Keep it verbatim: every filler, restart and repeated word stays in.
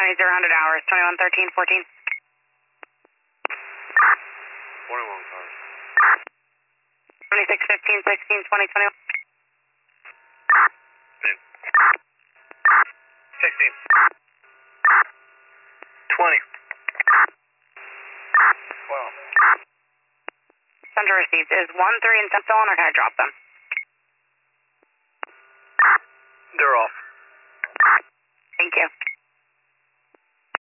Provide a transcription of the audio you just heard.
County zero hundred hours, twenty-one thirteen fourteen. twenty-one cars. twenty-six fifteen sixteen twenty twenty-one. sixteen. twenty. twelve. Center received. Is one, three, and ten still on, or can I drop them? They're off. Thank you.